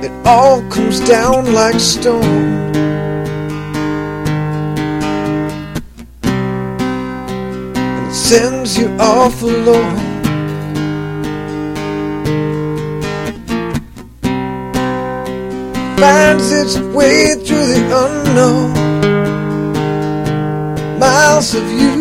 It all comes down like stone. And it sends you off alone. Finds its way through the unknown. Miles of you.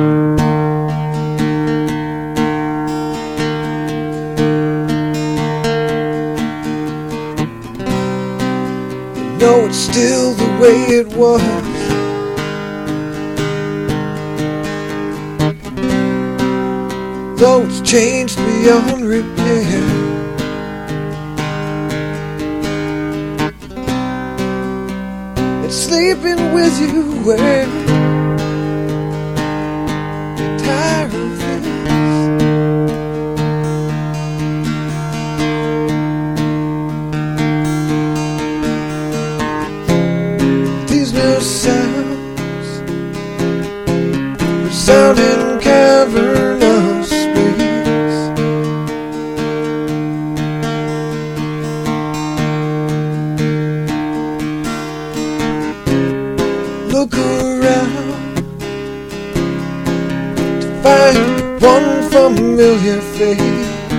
No, it's still the way it was. Though it's changed beyond repair. It's sleeping with you where you're tired of this. Sounds resounding cavernous space. Look around to find one familiar face.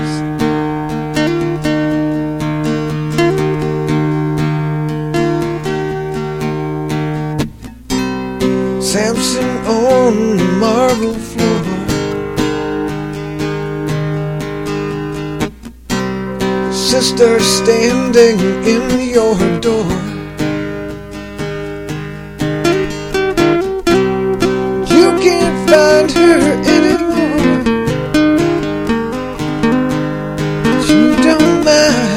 Samson on the marble floor. Sister standing in your door. You can't find her anymore, but you don't mind.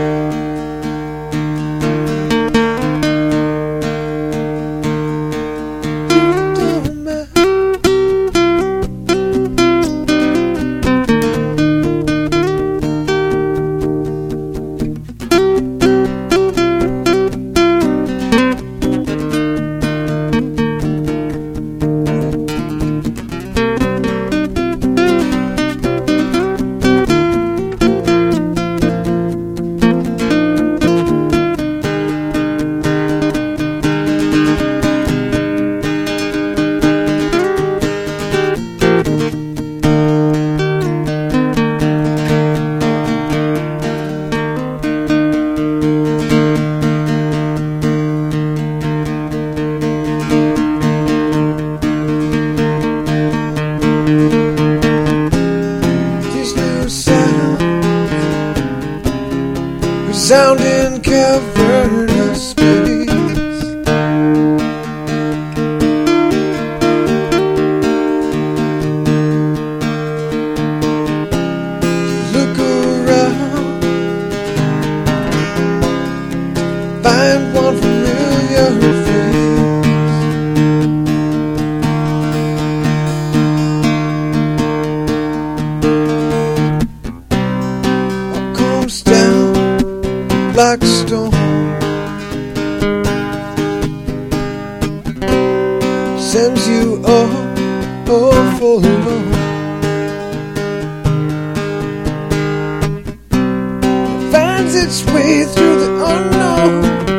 Resounding cavernous space. Look around, find one familiar face. All comes down like stone. Sends you off alone. Finds its way through the unknown.